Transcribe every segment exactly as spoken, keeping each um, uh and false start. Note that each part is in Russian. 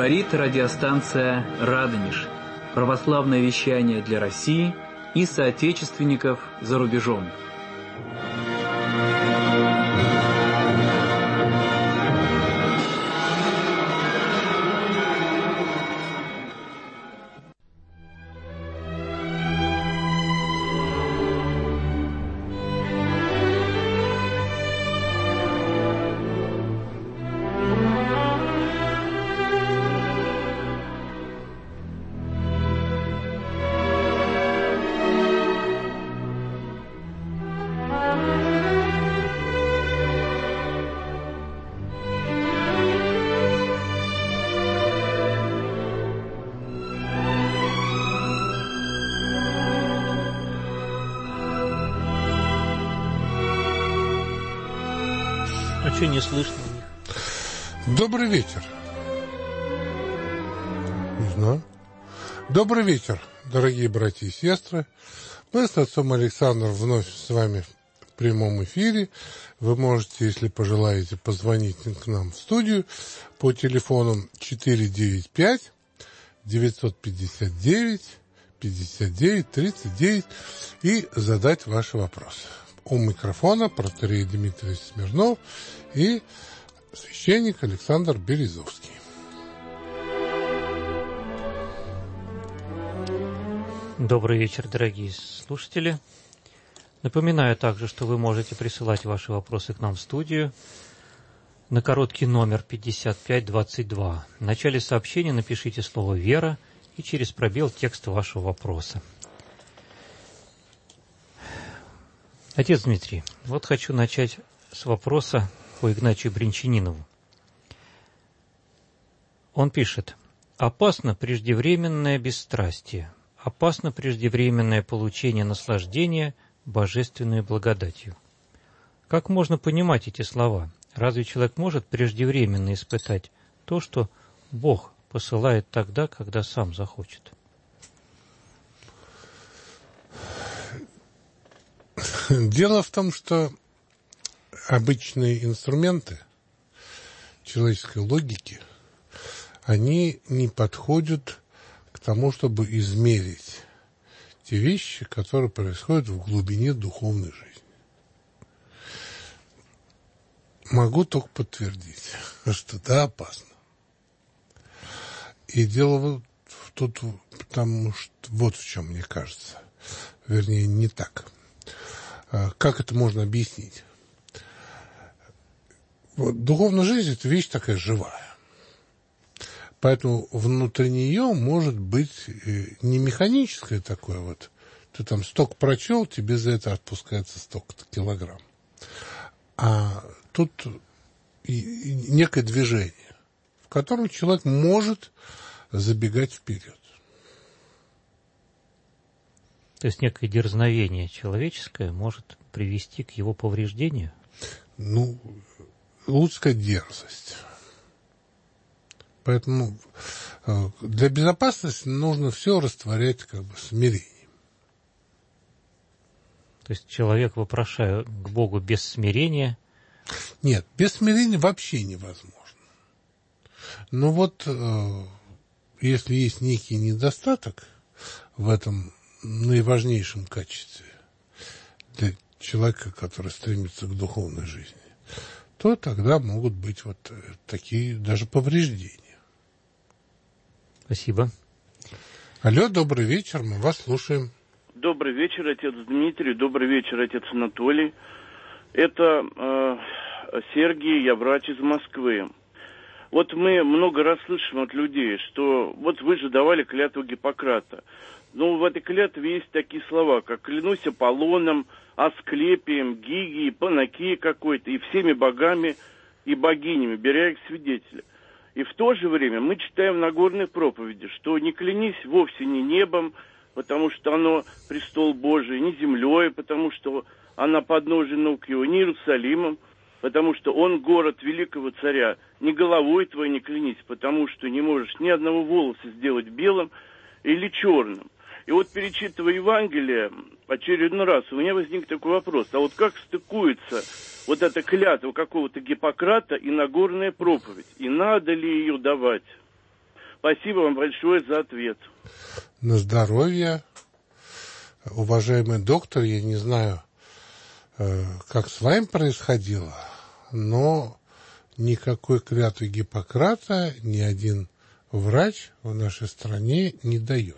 Говорит радиостанция «Радонеж». Православное вещание для России и соотечественников за рубежом. Не слышно. Добрый вечер. Не знаю. Добрый вечер, дорогие братья и сестры. Мы с отцом Александром вновь с вами в прямом эфире. Вы можете, если пожелаете, позвонить к нам в студию по телефону четыре девять пять девятьсот пятьдесят девять пятьдесят девять тридцать девять и задать ваши вопросы. У микрофона протоиерей Дмитрий Смирнов и священник Александр Березовский. Добрый вечер, дорогие слушатели. Напоминаю также, что вы можете присылать ваши вопросы к нам в студию на короткий номер пятьдесят пять двадцать два. В начале сообщения напишите слово «Вера» и через пробел текст вашего вопроса. Отец Дмитрий, вот хочу начать с вопроса по Игнатию Бринчанинову. Он пишет: «Опасно преждевременное бесстрастие, опасно преждевременное получение наслаждения божественной благодатью». Как можно понимать эти слова? Разве человек может преждевременно испытать то, что Бог посылает тогда, когда сам захочет? Дело в том, что обычные инструменты человеческой логики, они не подходят к тому, чтобы измерить те вещи, которые происходят в глубине духовной жизни. Могу только подтвердить, что да, опасно. И дело вот тут, потому что вот в чем, мне кажется, вернее, не так. Как это можно объяснить? Вот, духовная жизнь – это вещь такая живая. Поэтому внутри нее может быть не механическое такое вот. Ты там столько прочел, тебе за это отпускается столько-то килограмм. А тут и, и некое движение, в котором человек может забегать вперед. То есть некое дерзновение человеческое может привести к его повреждению? Ну, лучше сказать, дерзость. Поэтому для безопасности нужно все растворять как бы смирением. То есть человек, вопрошая к Богу без смирения? Нет, без смирения вообще невозможно. Но вот если есть некий недостаток в этом наиважнейшем качестве для человека, который стремится к духовной жизни, то тогда могут быть вот такие даже повреждения. Спасибо. Алло, добрый вечер, мы вас слушаем. Добрый вечер, отец Дмитрий, добрый вечер, отец Анатолий. Это э, Сергей, я врач из Москвы. Вот мы много раз слышим от людей, что вот вы же давали клятву Гиппократа. Но в этой клятве есть такие слова, как «клянусь Аполлоном», Асклепием, Гигией, Панакией какой-то, и всеми богами и богинями, беря их свидетеля. И в то же время мы читаем в Нагорной проповеди, что не клянись вовсе не небом, потому что оно престол Божий, не землей, потому что она подножие ног его, не Иерусалимом, потому что он город великого царя, не головой твоей не клянись, потому что не можешь ни одного волоса сделать белым или черным. И вот, перечитывая Евангелие очередной раз, у меня возник такой вопрос. А вот как стыкуется вот эта клятва какого-то Гиппократа и Нагорная проповедь? И надо ли ее давать? Спасибо вам большое за ответ. На здоровье. Уважаемый доктор, я не знаю, как с вами происходило, но никакой клятвы Гиппократа ни один врач в нашей стране не дает.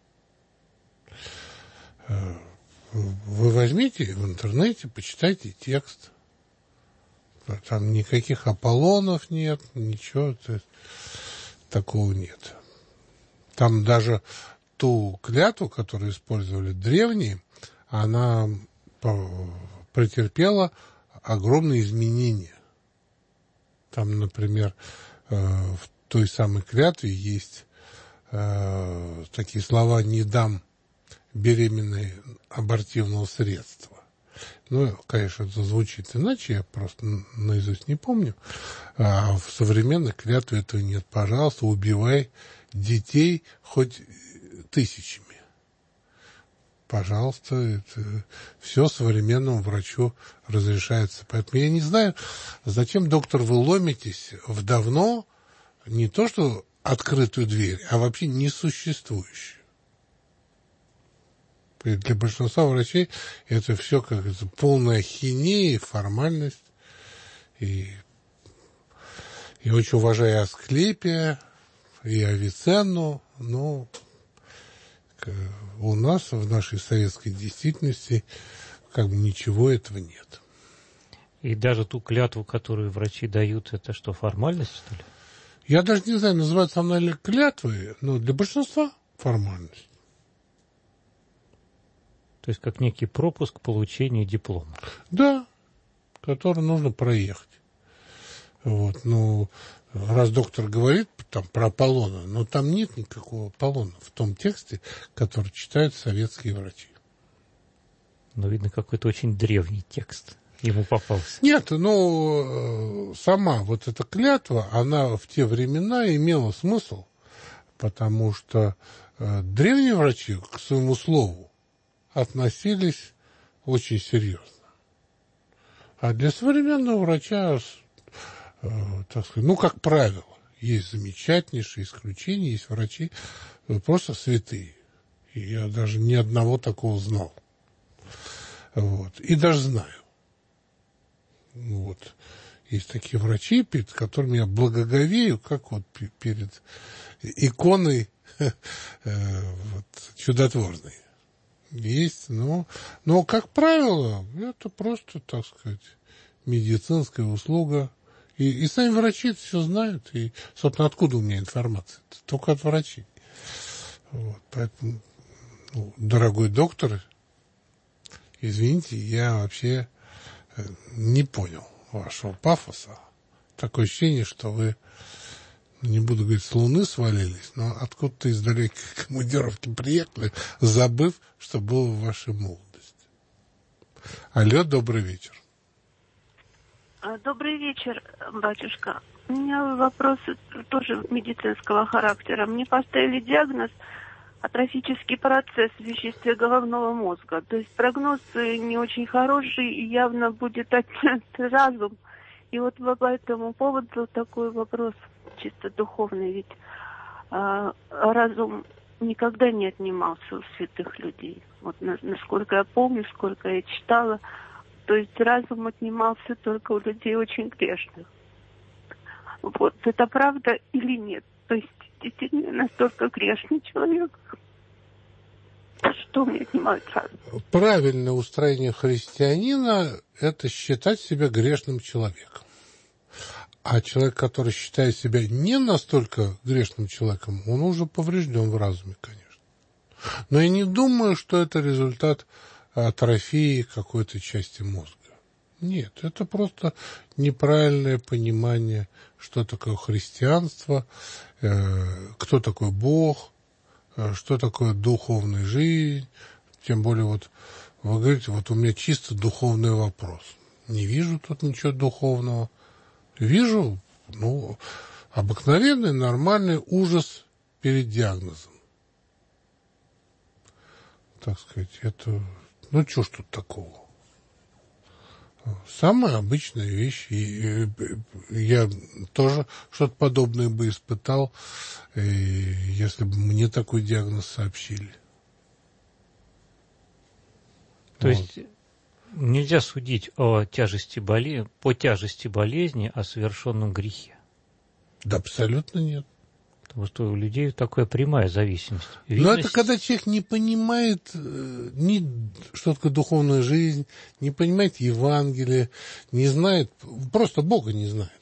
Вы возьмите в интернете, почитайте текст. Там никаких Аполлонов нет, ничего такого нет. Там даже ту клятву, которую использовали древние, она претерпела огромные изменения. Там, например, в той самой клятве есть такие слова «не дам беременной абортивного средства». Ну, конечно, это звучит иначе, я просто наизусть не помню. А в современной клятве этого нет. Пожалуйста, убивай детей хоть тысячами. Пожалуйста, это все современному врачу разрешается. Поэтому я не знаю, зачем, доктор, вы ломитесь в давно не то что открытую дверь, а вообще несуществующую. Для большинства врачей это все как это полная ахинея, формальность. И, и очень уважаю Асклепия и Авиценну, но у нас, в нашей советской действительности, как бы ничего этого нет. И даже ту клятву, которую врачи дают, это что, формальность, что ли? Я даже не знаю, называется она ли клятвой, но для большинства формальность. То есть как некий пропуск получения диплома. Да, который нужно проехать. Вот, ну, раз доктор говорит там про Аполлона, но там нет никакого Аполлона в том тексте, который читают советские врачи. Но видно, какой-то очень древний текст ему попался. Нет, ну, сама вот эта клятва, она в те времена имела смысл, потому что э, древние врачи к своему слову относились очень серьезно. А для современного врача, э, так сказать, ну, как правило, есть замечательнейшие исключения, есть врачи просто святые. И я даже ни одного такого знал. Вот. И даже знаю. Вот. Есть такие врачи, перед которыми я благоговею, как вот перед иконой вот, чудотворной. Есть, но, но, как правило, это просто, так сказать, медицинская услуга. И, и сами врачи это все знают. И, собственно, откуда у меня информация? Это только от врачей. Вот, поэтому, ну, дорогой доктор, извините, я вообще не понял вашего пафоса. Такое ощущение, что вы, не буду говорить, с Луны свалились, но откуда-то из далекой командировки приехали, забыв, что было в вашей молодости. Алло, добрый вечер. Добрый вечер, батюшка. У меня вопрос тоже медицинского характера. Мне поставили диагноз атрофический процесс в веществе головного мозга. То есть прогноз не очень хороший, и явно будет отнят разум. И вот по этому поводу такой вопрос чисто духовный. Ведь а, разум никогда не отнимался у святых людей. Вот на, насколько я помню, сколько я читала. То есть разум отнимался только у людей очень грешных. Вот это правда или нет? То есть действительно настолько грешный человек, что мне отнимает разум? Правильное устроение христианина – это считать себя грешным человеком. А человек, который считает себя не настолько грешным человеком, он уже поврежден в разуме, конечно. Но я не думаю, что это результат атрофии какой-то части мозга. Нет, это просто неправильное понимание, что такое христианство, кто такой Бог, что такое духовная жизнь. Тем более, вот вы говорите, вот у меня чисто духовный вопрос. Не вижу тут ничего духовного. Вижу, ну, обыкновенный, нормальный ужас перед диагнозом. Так сказать, это... Ну, что ж тут такого? Самая обычная вещь. И я тоже что-то подобное бы испытал, если бы мне такой диагноз сообщили. То вот. Есть нельзя судить о тяжести болезни, по тяжести болезни о совершенном грехе? Да абсолютно нет. Потому что у людей такая прямая зависимость. Видность... Но это когда человек не понимает э, ни, что такое духовная жизнь, не понимает Евангелие, не знает, просто Бога не знает.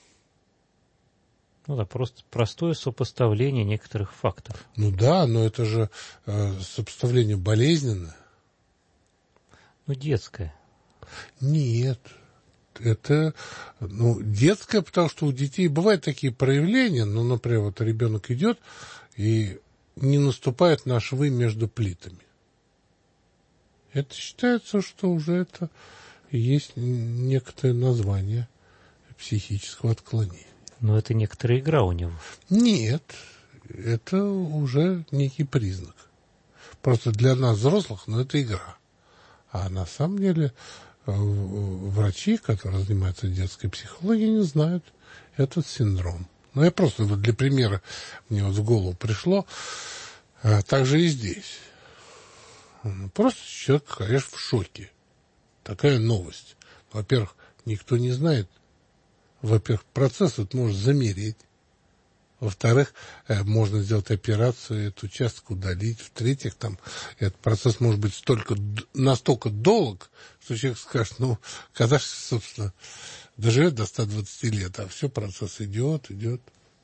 Ну да, просто простое сопоставление некоторых фактов. Ну да, но это же э, сопоставление болезненное. Ну, детское. Нет. Это, ну, детское, потому что у детей бывают такие проявления, ну, например, вот ребенок идет и не наступает на швы между плитами. Это считается, что уже это есть некоторое название психического отклонения. Но это некоторая игра у него. Нет, это уже некий признак. Просто для нас, взрослых, ну, это игра. А на самом деле врачи, которые занимаются детской психологией, не знают этот синдром. Ну, я просто вот для примера, мне вот в голову пришло, так же и здесь. Просто человек, конечно, в шоке. Такая новость. Во-первых, никто не знает. Во-первых, процесс этот может замереть. Во-вторых, можно сделать операцию, этот участок удалить. В-третьих, там этот процесс может быть столько, настолько долг, что человек скажет, ну, когда же, собственно, доживет до ста двадцати лет, а все, процесс идет, идет.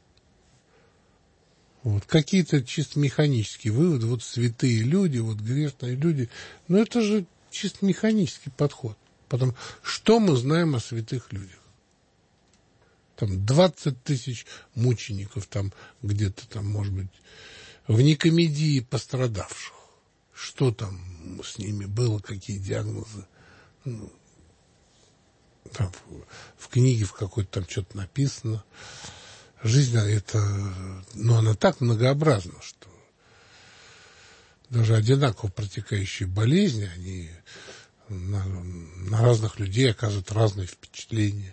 Вот. Какие-то чисто механические выводы, вот святые люди, вот грешные люди, но это же чисто механический подход. Потом, что мы знаем о святых людях? Там двадцать тысяч мучеников, там где-то там, может быть, в Никомедии пострадавших. Что там с ними было, какие диагнозы? Ну, там, в книге в какой-то там что-то написано. Жизнь это, ну, она так многообразна, что даже одинаково протекающие болезни, они на, на разных людей оказывают разные впечатления.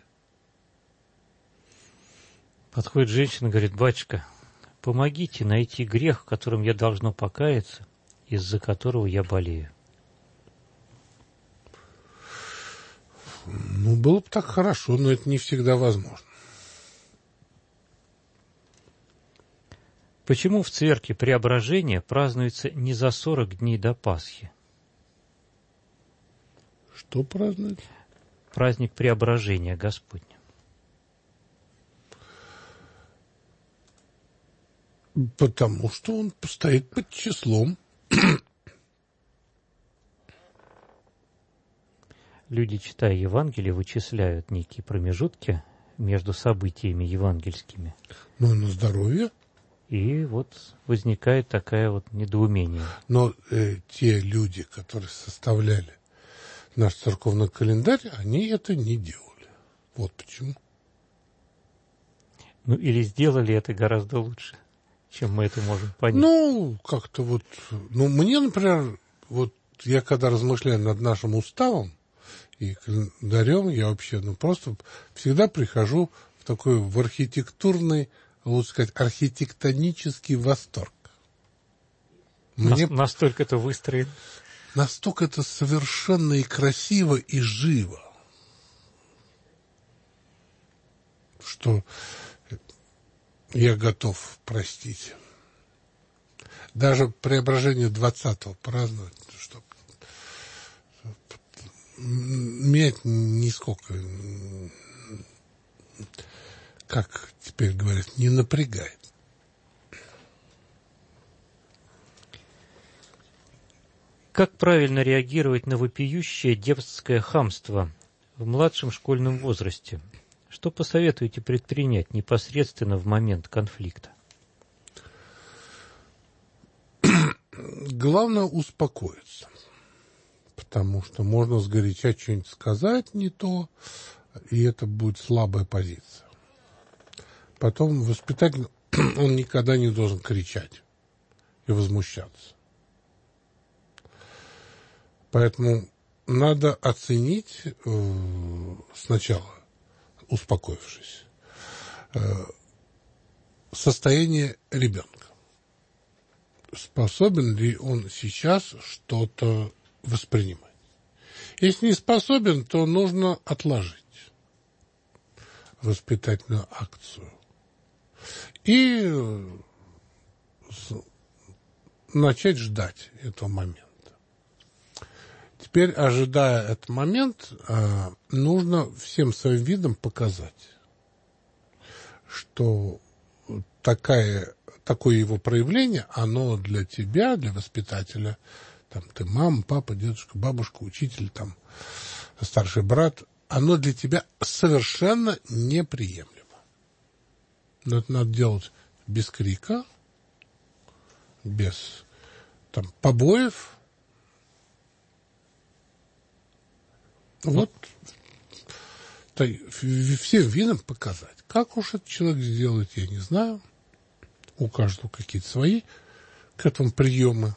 Подходит женщина и говорит: батюшка, помогите найти грех, в котором я должна покаяться, из-за которого я болею. Ну, было бы так хорошо, но это не всегда возможно. Почему в церкви Преображения празднуется не за сорок дней до Пасхи? Что празднуют? Праздник Преображения Господня. Потому что он стоит под числом. Люди, читая Евангелие, вычисляют некие промежутки между событиями евангельскими. Ну, на здоровье. И вот возникает такое вот недоумение. Но э, те люди, которые составляли наш церковный календарь, они это не делали. Вот почему. Ну, или сделали это гораздо лучше, чем мы это можем понять. Ну, как-то вот... Ну, мне, например, вот я когда размышляю над нашим уставом и календарем, я вообще, ну, просто всегда прихожу в такой, в архитектурный, лучше сказать, архитектонический восторг. Мне... Настолько это выстроено. Настолько это совершенно и красиво, и живо, что я готов простить. Даже Преображение двадцатого праздновать, чтобы меня это нисколько, как теперь говорят, не напрягает. Как правильно реагировать на вопиющее детское хамство в младшем школьном возрасте? Что посоветуете предпринять непосредственно в момент конфликта? Главное успокоиться, потому что можно сгоряча что-нибудь сказать не то, и это будет слабая позиция. Потом воспитатель, он никогда не должен кричать и возмущаться. Поэтому надо оценить э, сначала, успокоившись, э, состояние ребенка. Способен ли он сейчас что-то воспринимать? Если не способен, то нужно отложить воспитательную акцию и начать ждать этого момента. Теперь, ожидая этот момент, нужно всем своим видом показать, что такая, такое его проявление, оно для тебя, для воспитателя, там, ты мама, папа, дедушка, бабушка, учитель, там, старший брат, оно для тебя совершенно неприемлемо. Но это надо делать без крика, без там, побоев. Вот то, всем видом показать. Как уж этот человек сделает, я не знаю. У каждого какие-то свои к этому приемы.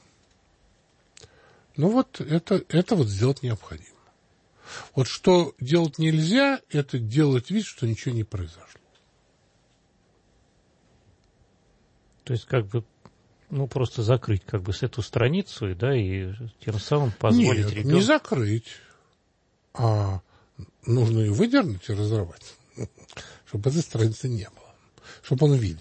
Но вот это, это вот сделать необходимо. Вот что делать нельзя, это делать вид, что ничего не произошло. То есть как бы, ну, просто закрыть как бы с эту страницу, да, и тем самым позволить Нет, ребенку... не закрыть, а нужно ее выдернуть и разорвать, чтобы этой страницы не было, чтобы он видел.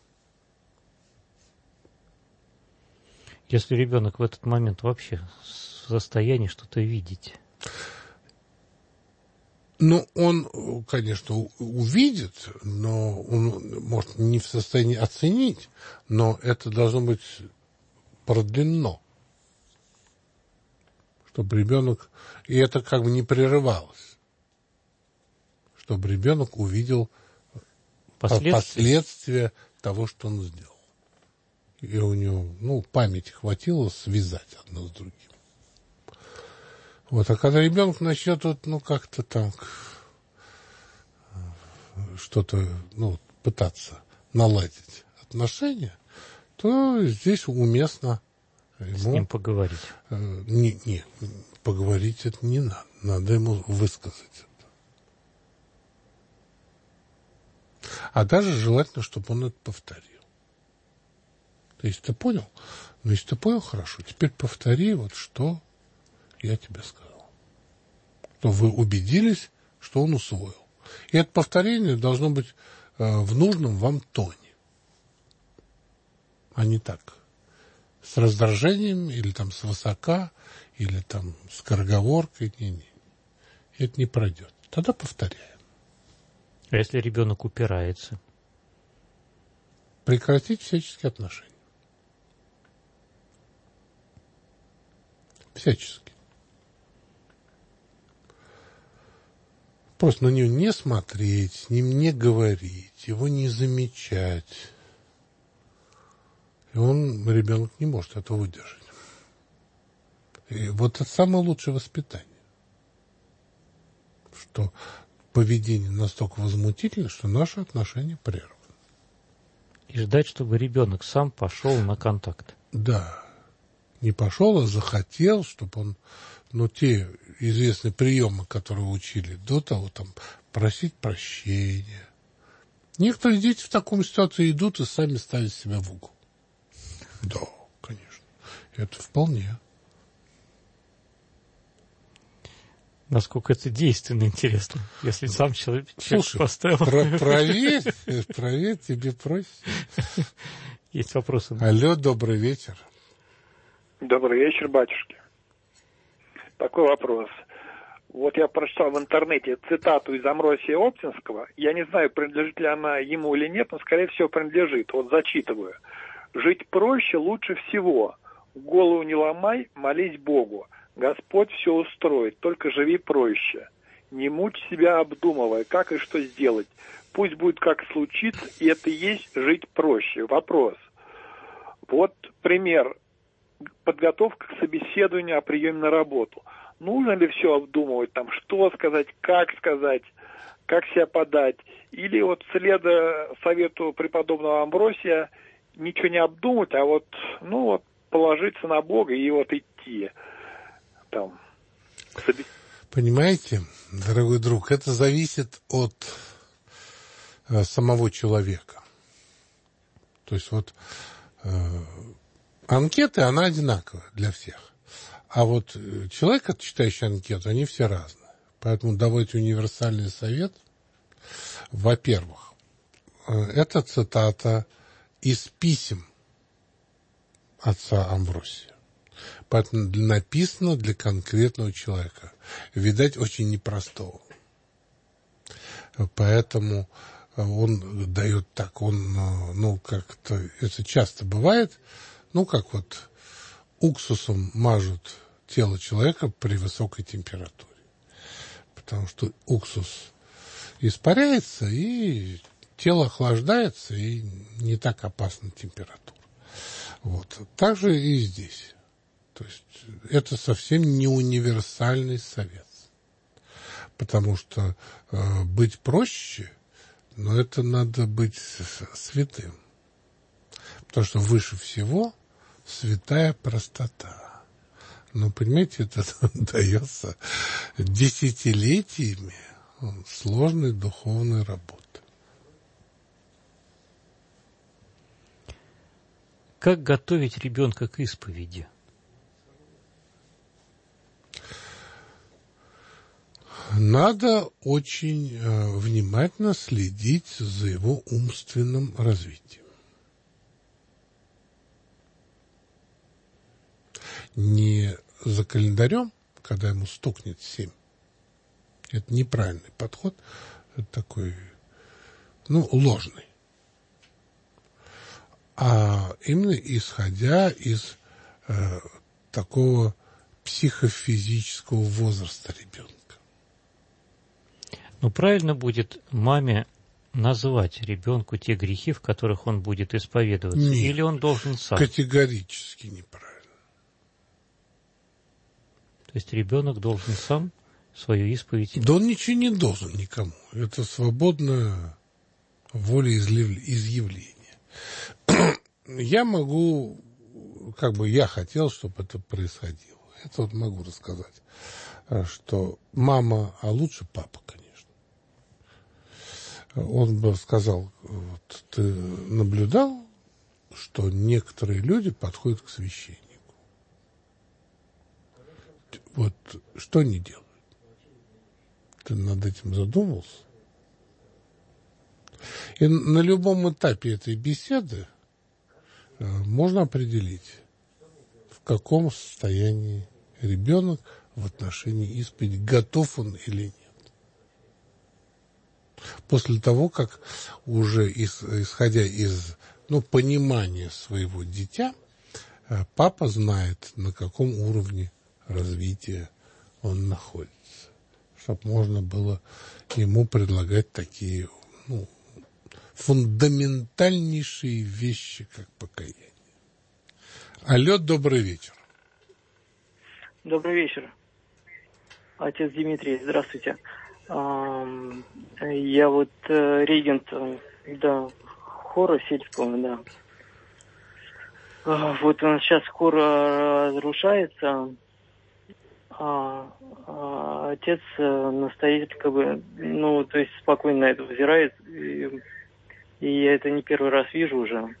Если ребенок в этот момент вообще в состоянии что-то видеть. Ну, он, конечно, увидит, но он, может, не в состоянии оценить, но это должно быть продлено, чтобы ребенок, и это как бы не прерывалось, чтобы ребенок увидел последствия, последствия того, что он сделал. И у него, ну, памяти хватило связать одно с другим. Вот, а когда ребенок начнет, вот, ну, как-то там что-то, ну, пытаться наладить отношения, то здесь уместно ему... С ним поговорить. Э, не, не, поговорить это не надо. Надо ему высказать это. А даже желательно, чтобы он это повторил. Если ты понял, ну, если ты понял, хорошо, теперь повтори вот что я тебе сказал. То вы убедились, что он усвоил. И это повторение должно быть э, в нужном вам тоне. А не так. С раздражением, или там свысока, или там скороговоркой. Не-не. Это не пройдет. Тогда повторяем. А если ребенок упирается? Прекратить всяческие отношения. Всячески. Просто на него не смотреть, с ним не говорить, его не замечать. И он, ребенок, не может это выдержать. И вот это самое лучшее воспитание. Что поведение настолько возмутительно, что наши отношения прерваны. И ждать, чтобы ребенок сам пошел на контакт. Да. Не пошел, а захотел, чтобы он, ну, те известные приемы, которые учили до того, там, просить прощения. Некоторые дети в таком ситуации идут и сами ставят себя в угол. Да, конечно. Это вполне. Насколько это действенно, интересно, если сам человек, человек Слушай, поставил. Про- проверь, проверь, тебе проще. Есть вопросы? Алло, добрый вечер. Добрый вечер, батюшки. Такой вопрос. Вот я прочитал в интернете цитату из Амвросия Оптинского. Я не знаю, принадлежит ли она ему или нет, но, скорее всего, принадлежит. Вот зачитываю. «Жить проще лучше всего. Голову не ломай, молись Богу. Господь все устроит, только живи проще. Не мучь себя, обдумывая, как и что сделать. Пусть будет как случится, и это и есть жить проще». Вопрос. Вот пример. Подготовка к собеседованию о приеме на работу. Нужно ли все обдумывать, там, что сказать, как сказать, как себя подать? Или вот следуя совету преподобного Амвросия, ничего не обдумать, а вот, ну, вот, положиться на Бога и вот идти там. Понимаете, дорогой друг, это зависит от э, самого человека. То есть вот э, анкеты, она одинаковая для всех. А вот человек, читающий анкету, они все разные. Поэтому давайте универсальный совет. Во-первых, э, это цитата из писем отца Амвросия. Поэтому написано для конкретного человека. Видать, очень непростого. Поэтому он дает так, он, ну, как-то, это часто бывает, ну, как вот уксусом мажут тело человека при высокой температуре. Потому что уксус испаряется, и тело охлаждается, и не так опасна температура. Вот. Так же и здесь. То есть это совсем не универсальный совет. Потому что э, быть проще, но это надо быть святым. Потому что выше всего святая простота. Но, понимаете, это дается десятилетиями сложной духовной работы. Как готовить ребенка к исповеди? Надо очень э, внимательно следить за его умственным развитием. Не за календарем, когда ему стукнет семь. Это неправильный подход. Это такой, ну, ложный. А именно исходя из э, такого психофизического возраста ребенка. Но правильно будет маме назвать ребенку те грехи, в которых он будет исповедоваться? Нет, или он должен сам? Категорически неправильно. То есть ребенок должен сам свою исповедь? Да он ничего не должен никому. Это свободная волеизъявление. Я могу, как бы я хотел, чтобы это происходило. Это вот могу рассказать, что мама, а лучше папа, конечно. Он бы сказал, вот, ты наблюдал, что некоторые люди подходят к священнику. Вот что они делают? Ты над этим задумался? И на любом этапе этой беседы можно определить, в каком состоянии ребенок в отношении исповеди, готов он или нет. После того, как уже исходя из, ну, понимания своего дитя, папа знает, на каком уровне развития он находится, чтобы можно было ему предлагать такие, ну, фундаментальнейшие вещи, как покаяние. Алло, добрый вечер. Добрый вечер. Отец Дмитрий, здравствуйте. Я вот регент, да, хора сельского, да. Вот у нас сейчас хор разрушается, а, а отец настоятель, как бы, ну, то есть спокойно на это взирает, и, и я это не первый раз вижу уже.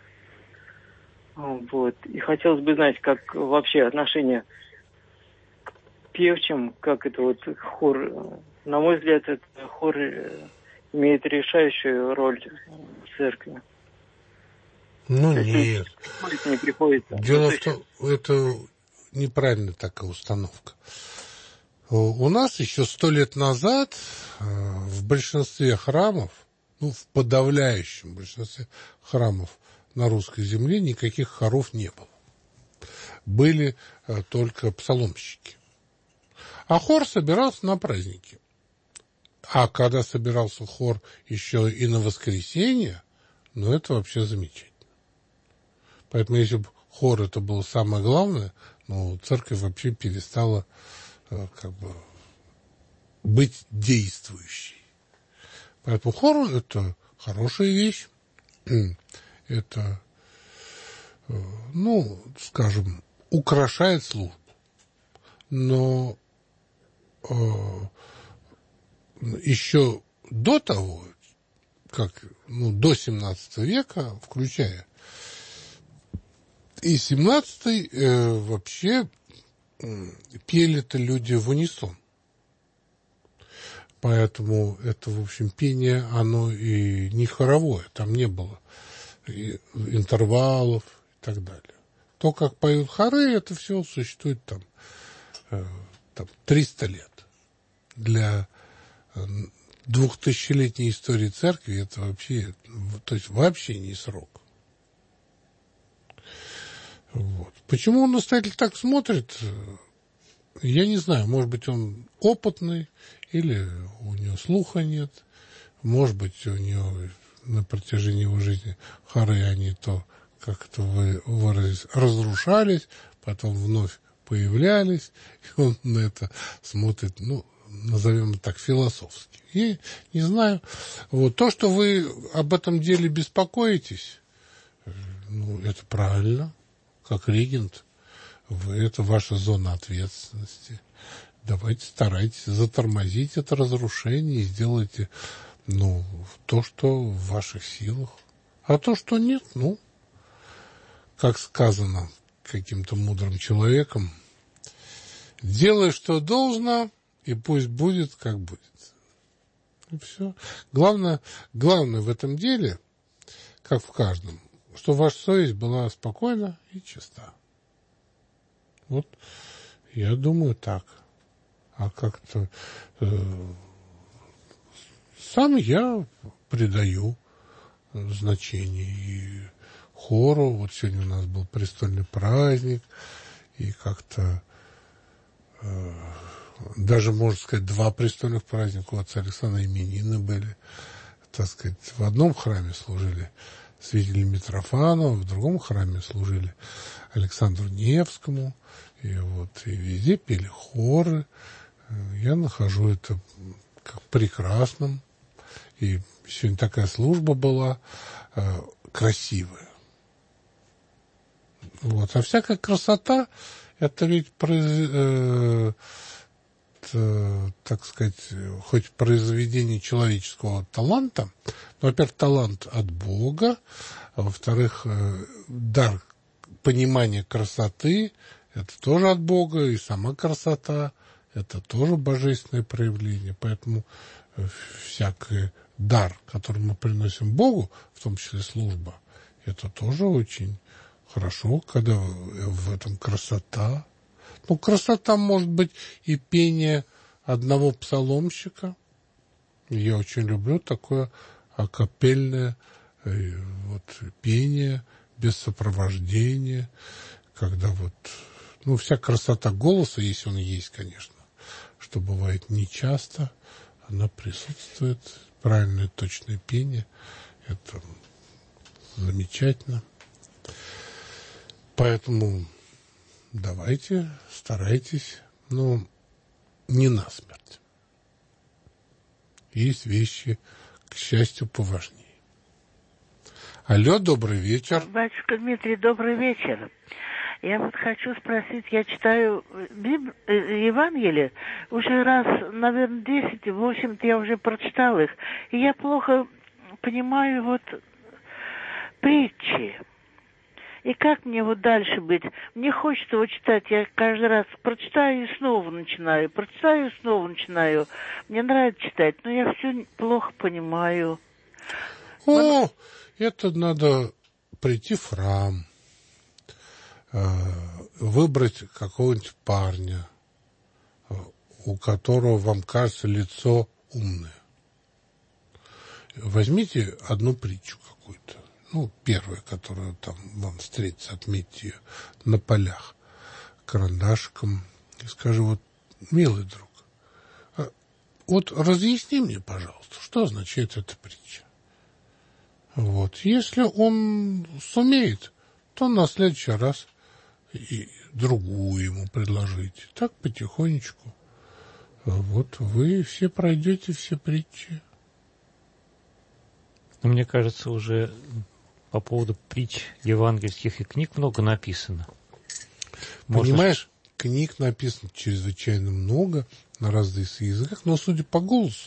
Вот. И хотелось бы знать, как вообще отношение к певчим, как это вот хор. На мой взгляд, этот хор имеет решающую роль в церкви. Ну, то нет. Приходится, не приходится. Дело в том, это неправильная такая установка. У нас еще сто лет назад в большинстве храмов, ну, в подавляющем большинстве храмов на русской земле никаких хоров не было. Были только псаломщики. А хор собирался на праздники. А когда собирался хор еще и на воскресенье, ну, это вообще замечательно. Поэтому, если бы хор это было самое главное, ну, церковь вообще перестала как бы быть действующей. Поэтому хор это хорошая вещь. Это, ну, скажем, украшает службу. Но э, еще до того, как ну, до семнадцатого века, включая и семнадцатый, э, вообще э, пели-то люди в унисон. Поэтому это, в общем, пение, оно и не хоровое, там не было интервалов и так далее. То, как поют хоры, это все существует там, э, там триста лет. Для э, двухтысячелетней истории церкви это вообще, то есть вообще не срок. Вот. Почему настоятель так смотрит, я не знаю. Может быть, он опытный, или у него слуха нет. Может быть, у него на протяжении его жизни хоры, они то, как это выразить, разрушались, потом вновь появлялись, и он на это смотрит, ну, назовем это так, философски. И не знаю. Вот. То, что вы об этом деле беспокоитесь, ну, это правильно. Как регент, вы, это ваша зона ответственности. Давайте старайтесь затормозить это разрушение и сделайте, ну, то, что в ваших силах. А то, что нет, ну, как сказано каким-то мудрым человеком, делай, что должно, и пусть будет, как будет. И все. Главное, главное в этом деле, как в каждом, что ваша совесть была спокойна и чиста. Вот, я думаю, так. А как-то э, сам я придаю значение и хору. Вот сегодня у нас был престольный праздник, и как-то э, даже, можно сказать, два престольных праздника у отца Александра, именины были. Так сказать, в одном храме служили святителю Митрофанову, в другом храме служили Александру Невскому, и вот и везде пели хоры. Я нахожу это как прекрасным. И сегодня такая служба была э, красивая. Вот. А всякая красота, это ведь произ... э, э, так сказать, хоть произведение человеческого таланта, но, во-первых, талант от Бога, а во-вторых, э, дар понимания красоты, это тоже от Бога, и сама красота, это тоже божественное проявление. Поэтому э, всякий дар, который мы приносим Богу, в том числе служба, это тоже очень хорошо, когда в этом красота. Ну, красота может быть и пение одного псаломщика. Я очень люблю такое акапельное э, вот, пение без сопровождения, когда вот, ну, вся красота голоса, если он есть, конечно, что бывает нечасто, она присутствует. Правильное, точное пение, это замечательно. Поэтому давайте, старайтесь, но не насмерть. Есть вещи, к счастью, поважнее. Алло, добрый вечер. Батюшка Дмитрий, добрый вечер. Я вот хочу спросить, я читаю Биб... Евангелие, уже раз, наверное, десять, восемь я уже прочитал их, и я плохо понимаю вот притчи. И как мне вот дальше быть? Мне хочется вот читать, я каждый раз прочитаю и снова начинаю, прочитаю и снова начинаю. Мне нравится читать, но я все плохо понимаю. О, вот... это надо прийти в храм, выбрать какого-нибудь парня, у которого вам кажется лицо умное. Возьмите одну притчу какую-то, ну, первую, которая там вам встретится, отметьте ее на полях карандашиком и скажи: вот, милый друг, вот разъясни мне, пожалуйста, что означает эта притча. Вот, если он сумеет, то на следующий раз и другую ему предложите. Так потихонечку. Вот вы все пройдете все притчи. Мне кажется, уже по поводу притч евангельских и книг много написано. Понимаешь, Можно... книг написано чрезвычайно много на разных языках, но, судя по голосу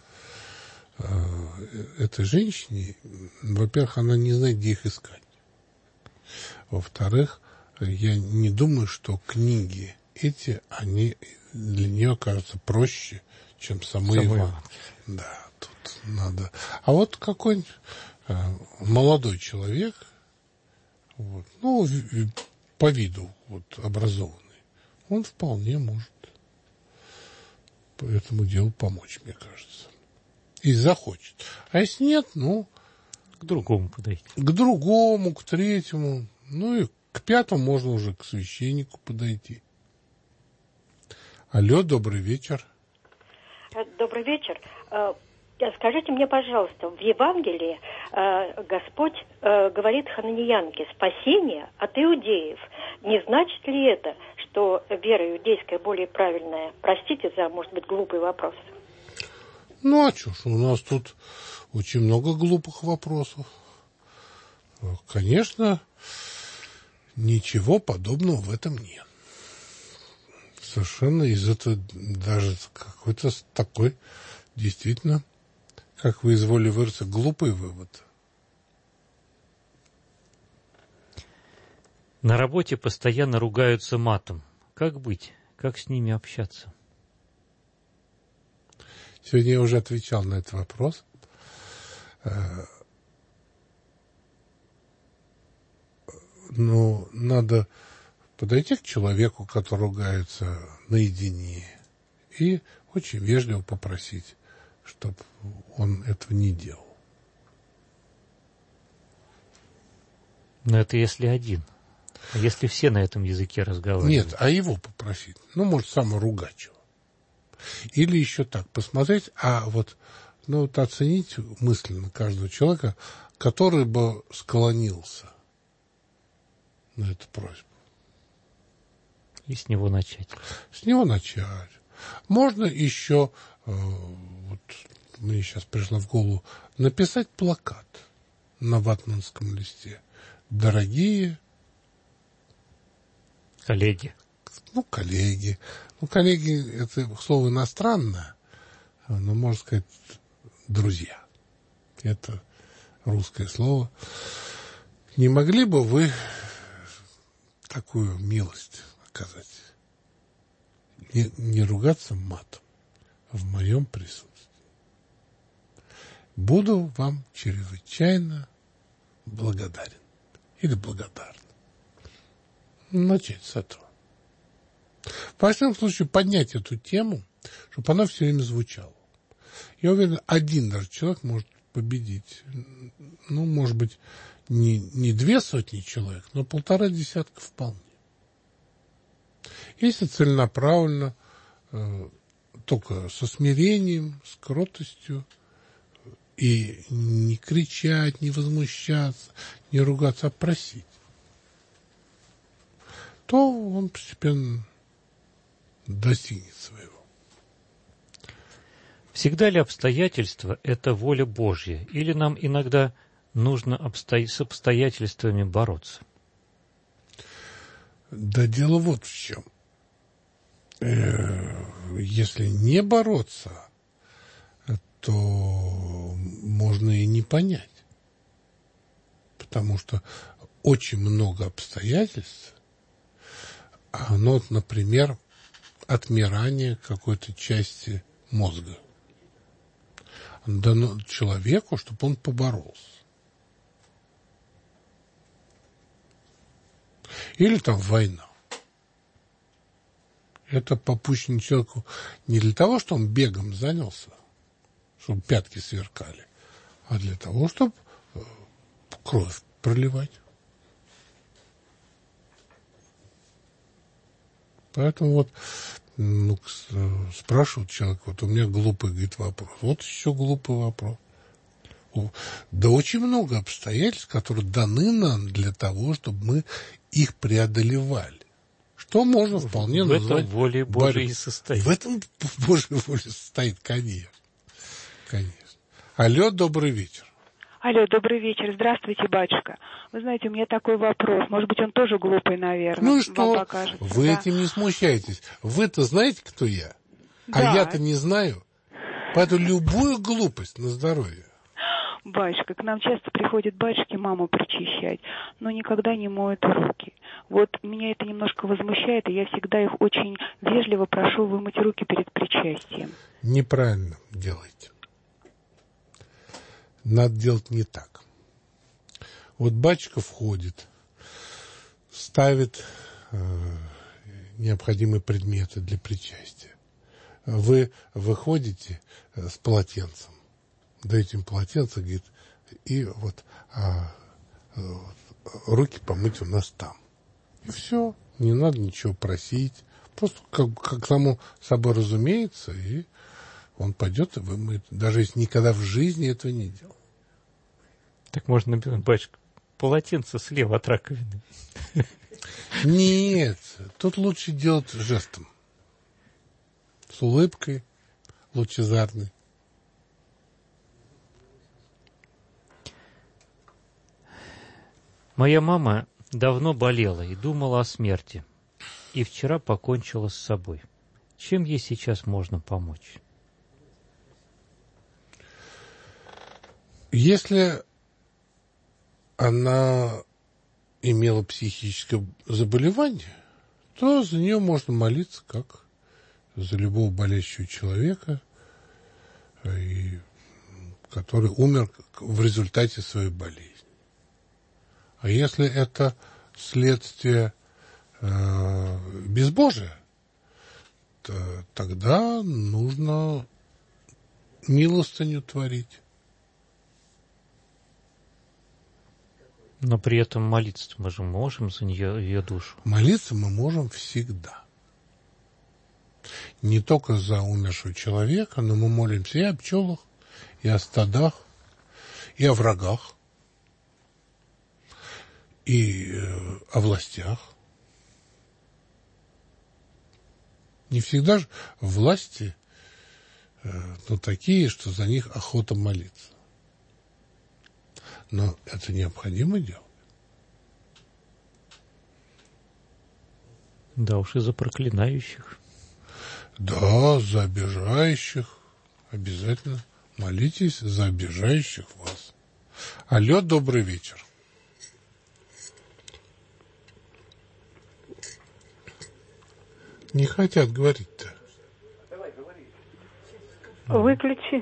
этой женщине, во-первых, она не знает, где их искать. Во-вторых, я не думаю, что книги эти, они для нее кажутся проще, чем само Евангелие. Да, тут надо. А вот какой-нибудь э, молодой человек, вот, ну, по виду вот, образованный, он вполне может по этому делу помочь, мне кажется. И захочет. А если нет, ну... К другому подойти. К другому, к третьему. Ну и к пятому можно уже к священнику подойти. Алло, добрый вечер. Добрый вечер. Скажите мне, пожалуйста, в Евангелии Господь говорит хананиянке спасение от иудеев. Не значит ли это, что вера иудейская более правильная? Простите за, может быть, глупый вопрос. Ну, а что ж, у нас тут очень много глупых вопросов. Конечно, ничего подобного в этом нет. Совершенно из этого даже какой-то такой, действительно, как вы изволили выразиться, глупый вывод. На работе постоянно ругаются матом. Как быть? Как с ними общаться? Сегодня я уже отвечал на этот вопрос. Но надо подойти к человеку, который ругается, наедине, и очень вежливо попросить, чтобы он этого не делал. Но это если один. А если все на этом языке разговаривают? Нет, а его попросить. Ну, может, самого ругачего. Или еще так, посмотреть, а вот, ну, вот оценить мысленно каждого человека, который бы склонился на эту просьбу. И с него начать. С него начать. Можно еще, э, вот мне сейчас пришло в голову, написать плакат на ватманском листе. Дорогие коллеги. Ну, коллеги. Ну, коллеги, это слово иностранное, но, можно сказать, друзья. Это русское слово. Не могли бы вы такую милость оказать? Не, не ругаться матом в моем присутствии. Буду вам чрезвычайно благодарен. Или благодарен. Начать с этого. Во всяком случае, поднять эту тему, чтобы она все время звучала. Я уверен, один даже человек может победить. Ну, может быть, не, не две сотни человек, но полтора десятка вполне. Если целенаправленно, э, только со смирением, с кротостью, и не кричать, не возмущаться, не ругаться, а просить, то он постепенно достигнет своего. Всегда ли обстоятельства – это воля Божья, или нам иногда нужно обсто... с обстоятельствами бороться? Да дело вот в чем. Если не бороться, то можно и не понять. Потому что очень много обстоятельств, оно, например, отмирание какой-то части мозга дано человеку, чтобы он поборолся. Или там война. Это попущено человеку не для того, чтобы он бегом занялся, чтобы пятки сверкали, а для того, чтобы кровь проливать. Поэтому вот ну, спрашивают человека, вот у меня глупый, говорит, вопрос. Вот еще глупый вопрос. Да очень много обстоятельств, которые даны нам для того, чтобы мы их преодолевали. Что можно вполне в назвать... В этом воле Божией состоит. В этом Божьей воле состоит, конечно. Конечно. Алло, добрый вечер. Алло, добрый вечер. Здравствуйте, батюшка. Вы знаете, у меня такой вопрос. Может быть, он тоже глупый, наверное. Ну и что? Вам покажется, Вы да. этим не смущаетесь. Вы-то знаете, кто я? Да. А я-то не знаю. Поэтому любую глупость на здоровье. Батюшка, к нам часто приходят батюшки маму причащать, но никогда не моют руки. Вот меня это немножко возмущает, и я всегда их очень вежливо прошу вымыть руки перед причастием. Неправильно делаете. Надо делать не так. Вот батюшка входит, ставит э, необходимые предметы для причастия. Вы выходите с полотенцем, даете им полотенце, говорит, и вот а, вот, руки помыть у нас там. И все, не надо ничего просить. Просто как, как само собой разумеется, и он пойдет и вымоет, даже если никогда в жизни этого не делал. Так можно, батюшка, полотенце слева от раковины. Нет, тут лучше делать жестом. С улыбкой лучезарной. Моя мама давно болела и думала о смерти, и вчера покончила с собой. Чем ей сейчас можно помочь? Если она имела психическое заболевание, то за нее можно молиться, как за любого болящего человека, и, который умер в результате своей болезни. А если это следствие э, безбожия, то тогда нужно милостыню творить. Но при этом молиться мы же можем за нее, ее душу. Молиться мы можем всегда. Не только за умершего человека, но мы молимся и о пчелах, и о стадах, и о врагах, и э, о властях. Не всегда же власти э, ну, такие, что за них охота молиться. Но это необходимо делать. Да уж и за проклинающих. Да, за обижающих. Обязательно молитесь за обижающих вас. Алло, добрый вечер. Не хотят говорить-то. Выключи.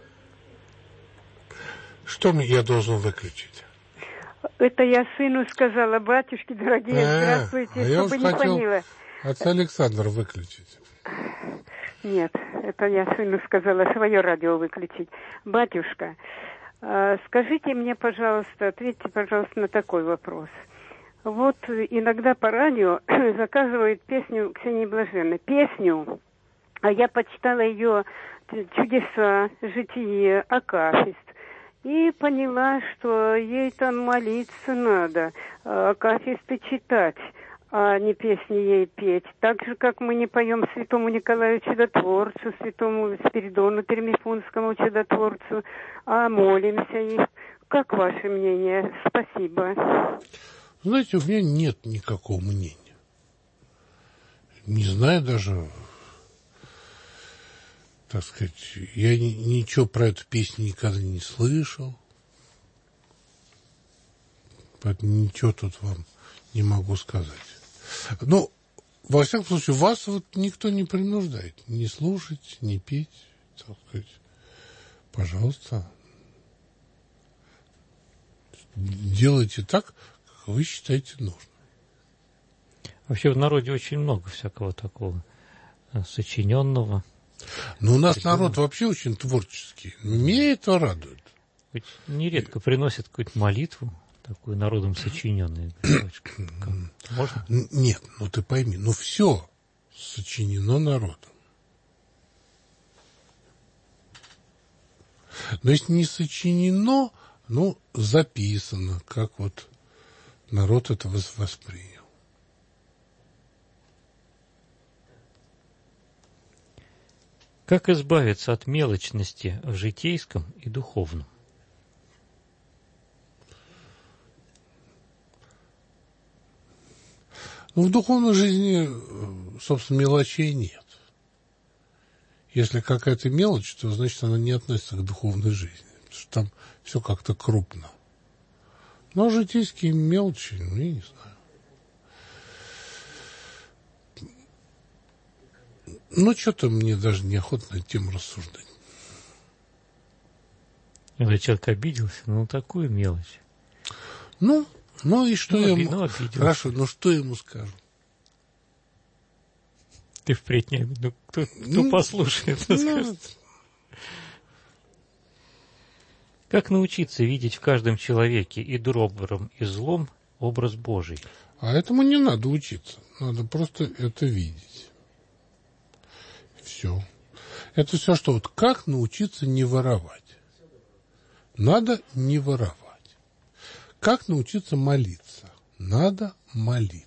Что я должен выключить? Это я сыну сказала, батюшки дорогие, А, здравствуйте, а я чтобы уж не хотел фонило. отца Александра выключить. Нет, это я сыну сказала свое радио выключить. Батюшка, э, скажите мне, пожалуйста, ответьте, пожалуйста, на такой вопрос. Вот иногда по радио заказывают песню Ксении Блаженной. Песню, а я почитала ее «Чудеса, житие, акафист». И поняла, что ей там молиться надо, акафисты читать, а не песни ей петь. Так же, как мы не поем святому Николаю Чудотворцу, святому Спиридону Пермифунскому Чудотворцу, а молимся их. Как ваше мнение? Спасибо. Знаете, у меня нет никакого мнения. Не знаю даже, так сказать, я ни, ничего про эту песню никогда не слышал. Поэтому ничего тут вам не могу сказать. Ну, во всяком случае, вас вот никто не принуждает ни слушать, ни петь, так сказать. Пожалуйста. Делайте так, как вы считаете нужным. Вообще в народе очень много всякого такого сочиненного. Но у нас народ вообще очень творческий. Меня это радует. Ведь нередко приносят какую-то молитву, такую народом сочиненную. Можно? Нет, ну ты пойми, ну все сочинено народом. Но если не сочинено, ну, записано, как вот народ это воспринял. Как избавиться от мелочности в житейском и духовном? Но в духовной жизни, собственно, мелочей нет. Если какая-то мелочь, то значит она не относится к духовной жизни. Потому что там все как-то крупно. Но житейские мелочи, ну, я не знаю. Ну, что-то мне даже неохота на эту тему рассуждать. Когда человек обиделся, ну, такую мелочь. Ну, ну и что ну, я оби- ему... ну, обиделся. Хорошо, ну что я ему скажу? Ты впредь не... Ну, кто, кто ну, послушает? Ну, как научиться видеть в каждом человеке и добром, и злом образ Божий? А этому не надо учиться. Надо просто это видеть. Все. Это все, что вот как научиться не воровать. Надо не воровать. Как научиться молиться? Надо молиться.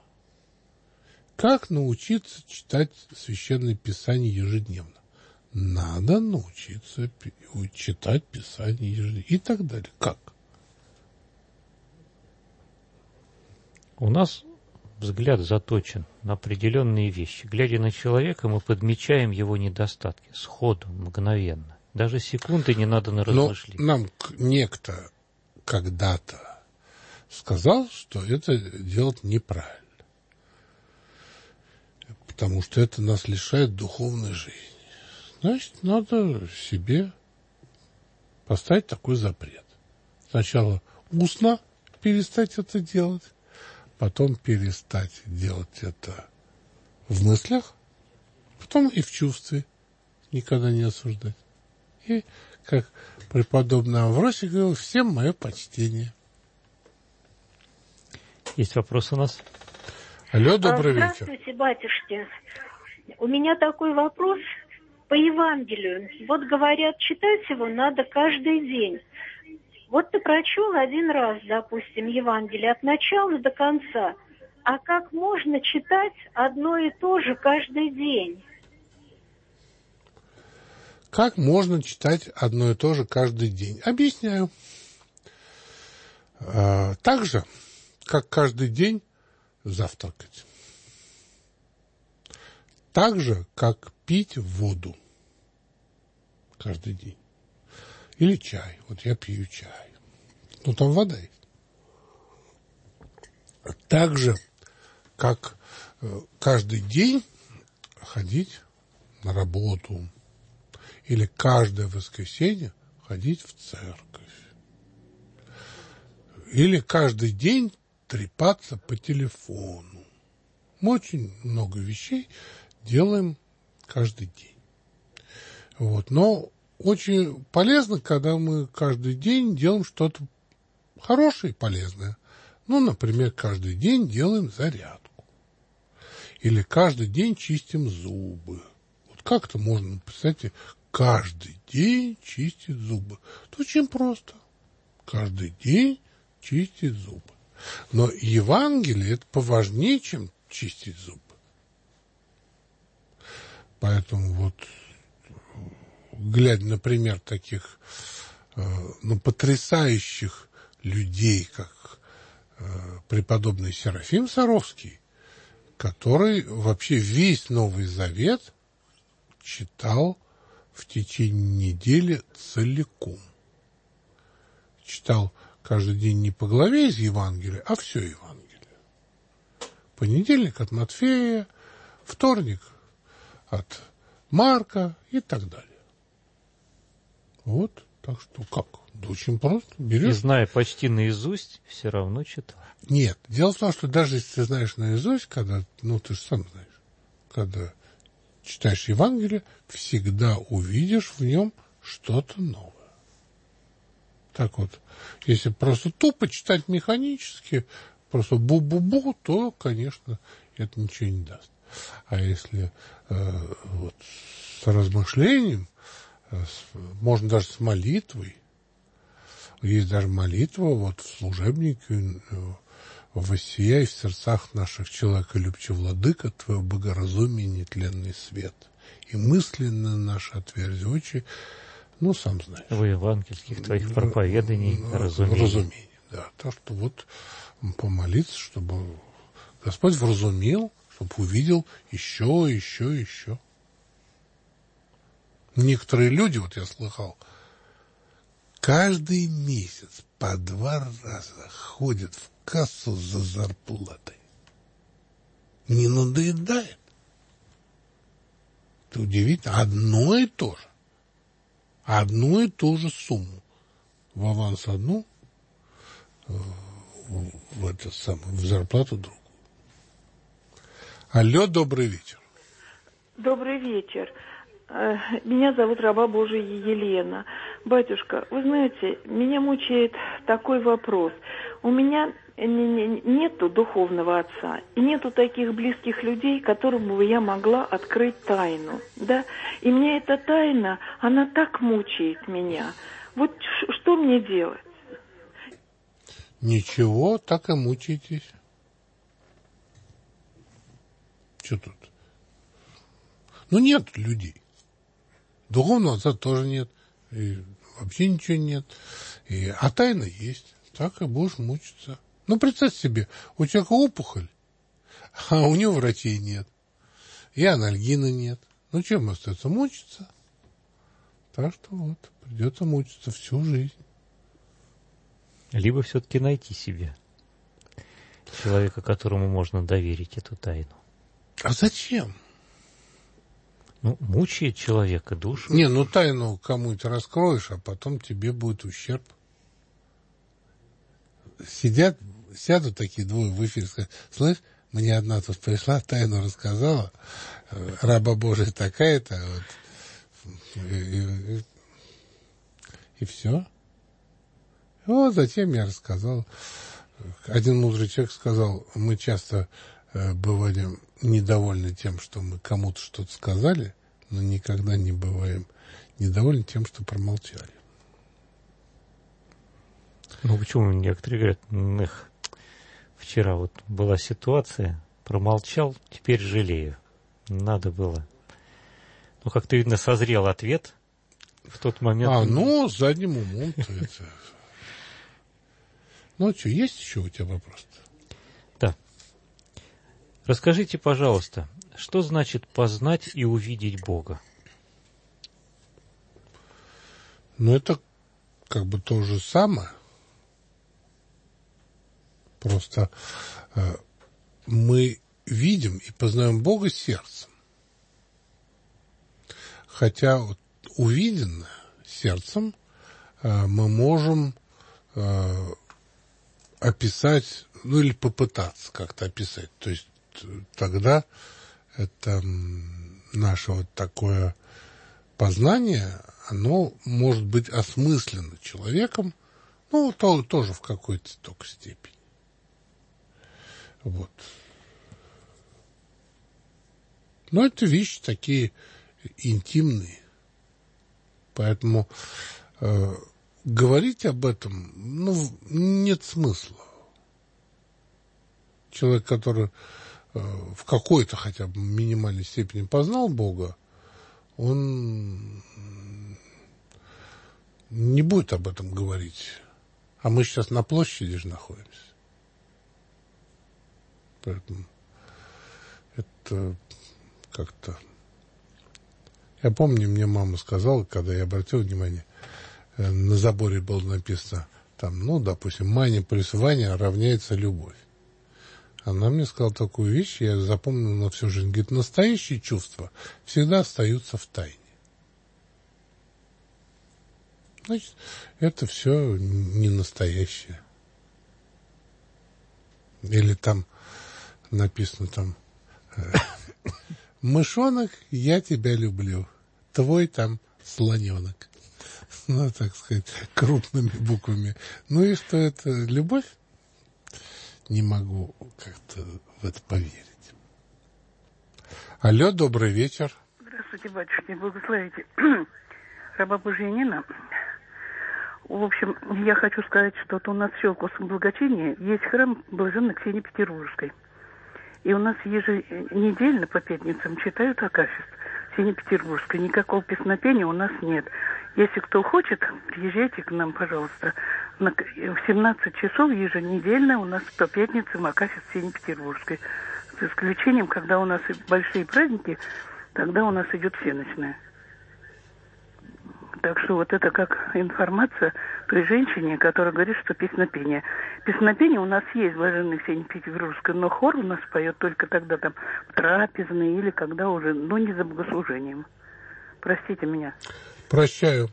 Как научиться читать Священное Писание ежедневно? Надо научиться читать Писание ежедневно. И так далее. Как? У нас взгляд заточен на определенные вещи. Глядя на человека, мы подмечаем его недостатки сходу, мгновенно. Даже секунды не надо на размышление. Но нам некто когда-то сказал, что это делать неправильно. Потому что это нас лишает духовной жизни. Значит, надо себе поставить такой запрет. Сначала устно перестать это делать, потом перестать делать это в мыслях, потом и в чувстве, никогда не осуждать. И, как преподобный Амвросий говорил, всем мое почтение. Есть вопрос у нас? Алло, добрый Здравствуйте, вечер. Здравствуйте, батюшки. У меня такой вопрос по Евангелию. Вот говорят, читать его надо каждый день. Вот ты прочел один раз, допустим, Евангелие от начала до конца. А как можно читать одно и то же каждый день? Как можно читать одно и то же каждый день? Объясняю. А, так же, как каждый день завтракать. Так же, как пить воду каждый день. Или чай. Вот я пью чай. Ну, там вода есть. Так же, как каждый день ходить на работу. Или каждое воскресенье ходить в церковь. Или каждый день трепаться по телефону. Мы очень много вещей делаем каждый день. Вот. Но очень полезно, когда мы каждый день делаем что-то хорошее и полезное. Ну, например, каждый день делаем зарядку. Или каждый день чистим зубы. Вот как это можно, представьте, каждый день чистить зубы? Это очень просто. Каждый день чистить зубы. Но Евангелие это поважнее, чем чистить зубы. Поэтому вот, глядя, например, таких ну, потрясающих людей, как преподобный Серафим Саровский, который вообще весь Новый Завет читал в течение недели целиком. Читал каждый день не по главе из Евангелия, а все Евангелие. Понедельник от Матфея, вторник от Марка и так далее. Вот, так что как? Да очень просто. Берешь... И зная почти наизусть, все равно читал. Нет, дело в том, что даже если ты знаешь наизусть, когда, ну ты же сам знаешь, когда читаешь Евангелие, всегда увидишь в нем что-то новое. Так вот, если просто тупо читать механически, просто бу-бу-бу, то, конечно, это ничего не даст. А если э, вот, с размышлением, э, с, можно даже с молитвой, есть даже молитва вот, в служебнике, э, «Воссияй в сердцах наших человеколюбче, владыка, твое богоразумие, нетленный свет, и мысленно наши отверзи очи». Ну, сам знаешь. В евангельских твоих проповеданий, разумений. Разумений, да. Так что вот помолиться, чтобы Господь вразумил, чтобы увидел еще, еще, еще. Некоторые люди, вот я слыхал, каждый месяц по два раза ходят в кассу за зарплатой. Не надоедает. Это удивительно. Одно и то же. Одну и ту же сумму. В аванс одну, в, в, это самое, в зарплату другую. Алло, добрый вечер. Добрый вечер. Меня зовут раба Божия Елена. Батюшка, вы знаете, меня мучает такой вопрос. У меня нету духовного отца, и нету таких близких людей, которым бы я могла открыть тайну, да? И мне эта тайна, она так мучает меня. Вот что мне делать? Ничего, так и мучаетесь. Что тут? Ну, нет людей. Духовного отца тоже нет. И вообще ничего нет. И, а тайна есть. Так и будешь мучиться. Ну, представь себе, у человека опухоль, а у него врачей нет. И анальгина нет. Ну, чем остается? Мучиться. Так что вот, придется мучиться всю жизнь. Либо все-таки найти себе человека, которому можно доверить эту тайну. А зачем? Ну, мучает человека душу. Не, ну тайну кому-нибудь раскроешь, а потом тебе будет ущерб. Сидят, сядут такие двое в эфире, скажут: слышь, мне одна тут пришла, тайну рассказала, раба Божия такая-то, вот, и, и, и, и все. Вот затем я рассказал. Один мудрый человек сказал: мы часто э, бываем недовольны тем, что мы кому-то что-то сказали, но никогда не бываем недовольны тем, что промолчали. Ну, почему некоторые говорят: эх, вчера вот была ситуация, промолчал, теперь жалею. Надо было. Ну, как-то, видно, созрел ответ в тот момент. А, ну, с задним умом-то это... Ну, что, есть еще у тебя вопрос-то? Да. Расскажите, пожалуйста, что значит познать и увидеть Бога? Ну, это как бы то же самое. Просто э, мы видим и познаем Бога сердцем. Хотя вот увиденное сердцем э, мы можем э, описать, ну или попытаться как-то описать. То есть тогда это наше вот такое познание, оно может быть осмысленно человеком, ну, то, тоже в какой-то только степени. Вот. Но это вещи такие интимные. Поэтому э, говорить об этом, ну, нет смысла. Человек, который э, в какой-то хотя бы минимальной степени познал Бога, он не будет об этом говорить. А мы сейчас на площади же находимся. Поэтому это как-то... Я помню, мне мама сказала, когда я обратил внимание, на заборе было написано, там, ну, допустим, Маня плюс Ваня равняется любовь. Она мне сказала такую вещь, я запомнил на всю жизнь. Говорит, настоящие чувства всегда остаются в тайне. Значит, это все не настоящее. Или там написано там, мышонок, я тебя люблю, твой там слоненок. Ну, так сказать, крупными буквами. Ну и что это, любовь? Не могу как-то в это поверить. Алло, добрый вечер. Здравствуйте, батюшки, благословите. Раба Божия Нина. В общем, я хочу сказать, что вот у нас в Щелковском Благочинии есть храм Блаженной Ксении Петербургской. И у нас еженедельно по пятницам читают Акафист Ксении Петербургской. Никакого песнопения у нас нет. Если кто хочет, приезжайте к нам, пожалуйста. в семнадцать часов еженедельно у нас по пятнице в Акафист Сине-Петербургской. С исключением, когда у нас большие праздники, тогда у нас идет всеночная. Так что вот это как информация той женщине, которая говорит, что песнопение. Песнопение у нас есть, блаженный в Сине-Петербургской, но хор у нас поет только тогда там трапезные или когда уже, но не за богослужением. Простите меня. Прощаю.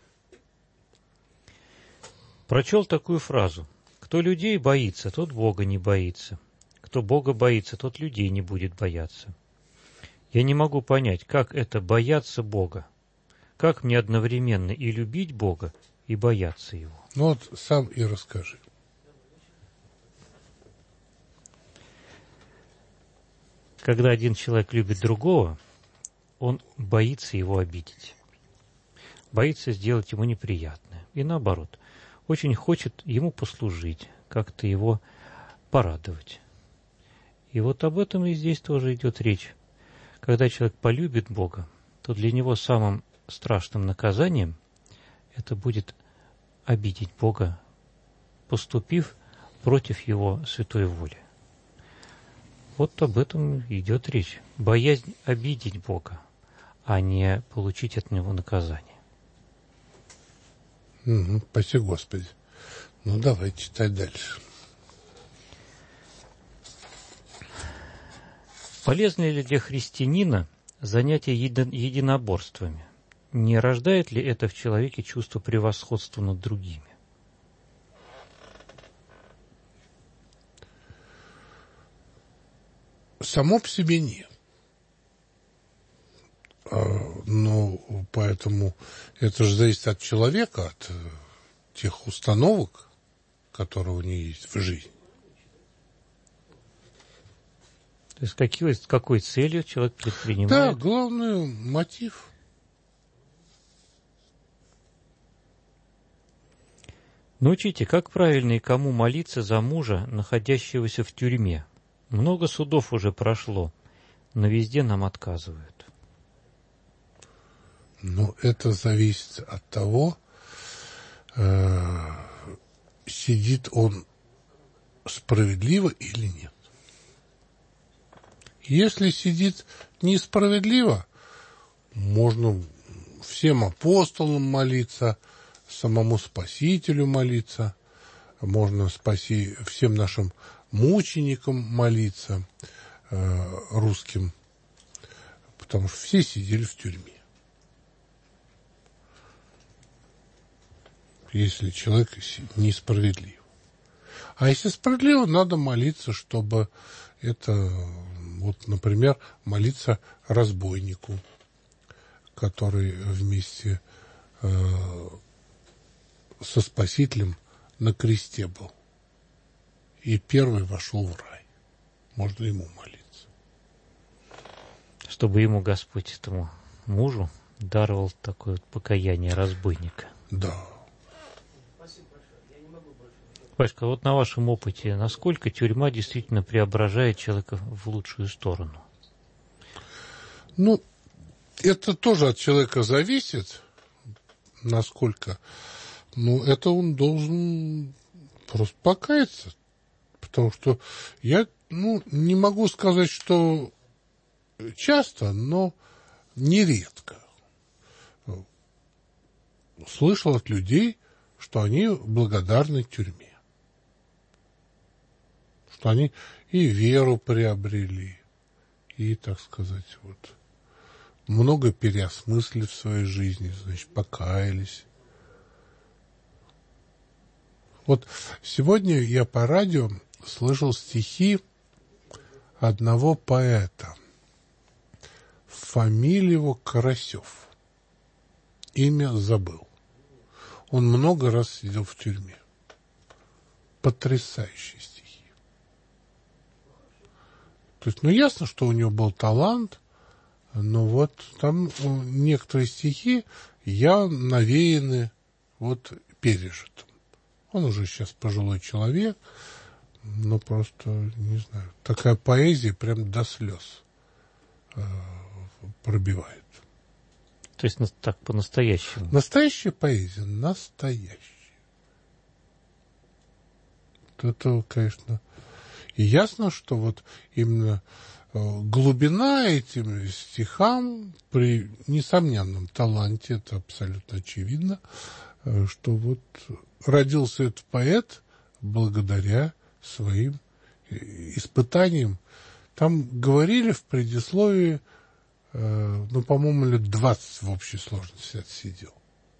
Прочел такую фразу. Кто людей боится, тот Бога не боится. Кто Бога боится, тот людей не будет бояться. Я не могу понять, как это бояться Бога. Как мне одновременно и любить Бога, и бояться Его? Ну вот сам и расскажи. Когда один человек любит другого, он боится его обидеть. Боится сделать ему неприятное. И наоборот, очень хочет ему послужить, как-то его порадовать. И вот об этом и здесь тоже идет речь. Когда человек полюбит Бога, то для него самым страшным наказанием это будет обидеть Бога, поступив против Его святой воли. Вот об этом идет речь. Боязнь обидеть Бога, а не получить от Него наказание. Угу, спаси Господи. Ну, давай читать дальше. Полезно ли для христианина занятие еди- единоборствами? Не рождает ли это в человеке чувство превосходства над другими? Само по себе нет. Но поэтому это же зависит от человека, от тех установок, которые у него есть в жизни. То есть какой, с какой целью человек предпринимает? Да, главный мотив. Научите, как правильно и кому молиться за мужа, находящегося в тюрьме. Много судов уже прошло, но везде нам отказывают. Ну, это зависит от того, э, сидит он справедливо или нет. Если сидит несправедливо, можно всем апостолам молиться, самому Спасителю молиться, можно спаси всем нашим мученикам молиться, э, русским, потому что все сидели в тюрьме. Если человек несправедлив. А если справедливо, надо молиться, чтобы это, вот, например, молиться разбойнику, который вместе э, со Спасителем на кресте был. И первый вошел в рай. Можно ему молиться. Чтобы ему Господь, этому мужу, даровал такое вот покаяние разбойника. Да. Пашка, вот на вашем опыте, насколько тюрьма действительно преображает человека в лучшую сторону? Ну, это тоже от человека зависит, насколько. Ну, это он должен просто покаяться. Потому что я, ну, не могу сказать, что часто, но нередко слышал от людей, что они благодарны тюрьме. Что они и веру приобрели, и, так сказать, вот, много переосмыслили в своей жизни, значит, покаялись. Вот сегодня я по радио слышал стихи одного поэта. Фамилия его Карасев. Имя забыл. Он много раз сидел в тюрьме. Потрясающие стихи. То есть, ну, ясно, что у него был талант, но вот там некоторые стихи я навеяны вот пережитым. Он уже сейчас пожилой человек, но просто, не знаю, такая поэзия прям до слез э, пробивает. То есть так по-настоящему? Настоящая поэзия, настоящая. это, конечно... И ясно, что вот именно глубина этим стихам при несомненном таланте, это абсолютно очевидно, что вот родился этот поэт благодаря своим испытаниям. Там говорили в предисловии, ну, по-моему, лет двадцать в общей сложности отсидел.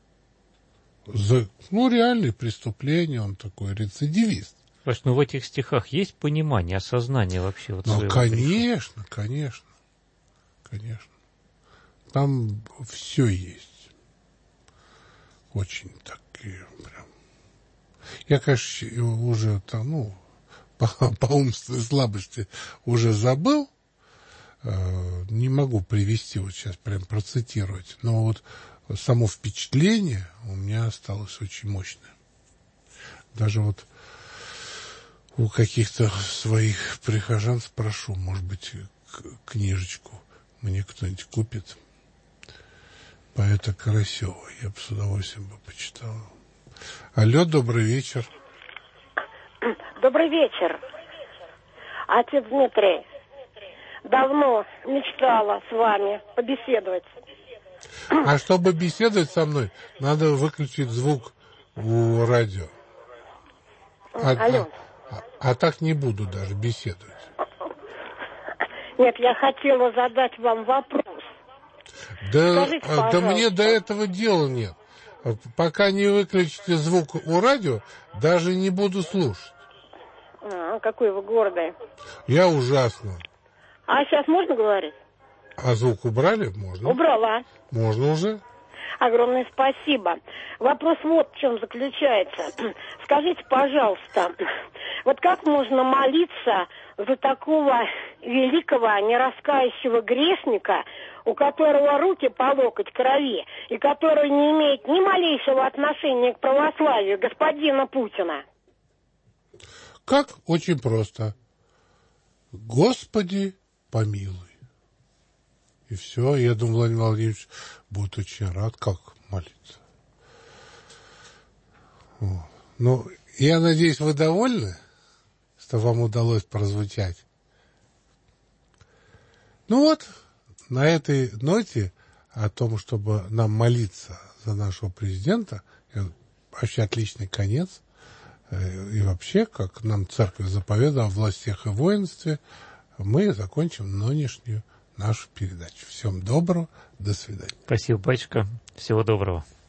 За, ну, реальные преступления, он такой рецидивист. Паш, ну в этих стихах есть понимание, осознание вообще? Вот ну, конечно, греха? конечно, конечно. Там все есть. Очень такие прям. Я, конечно, уже там, ну, по, по умственной слабости уже забыл. Э, не могу привести, вот сейчас прям процитировать. Но вот само впечатление у меня осталось очень мощное. Даже вот у каких-то своих прихожан спрошу, может быть, книжечку мне кто-нибудь купит. Поэта Карасева. Я бы с удовольствием бы почитал. Алло, добрый вечер. Добрый вечер. Отец Дмитрий, давно мечтала с вами побеседовать. А чтобы беседовать со мной, надо выключить звук у радио. А, Алло. А, а так не буду даже беседовать. Нет, я хотела задать вам вопрос. Да, Скажите, да мне до этого дела нет. Пока не выключите звук у радио, даже не буду слушать. А, какой вы гордый. Я ужасно. А сейчас можно говорить? А звук убрали? Можно. Убрала. Можно уже. Огромное спасибо. Вопрос вот в чем заключается. Скажите, пожалуйста, вот как можно молиться за такого великого, нераскающего грешника, у которого руки по локоть в крови, и который не имеет ни малейшего отношения к православию, господина Путина? Как? Очень просто. Господи, помилуй. И все. Я думаю, Владимир Владимирович будет очень рад, как молиться. Вот. Ну, я надеюсь, вы довольны, что вам удалось прозвучать. Ну вот, на этой ноте о том, чтобы нам молиться за нашего президента, вообще отличный конец. И вообще, как нам церковь заповедала в властях и воинстве, мы закончим нынешнюю нашу передачу. Всем доброго, до свидания. Спасибо, батюшка. Всего доброго.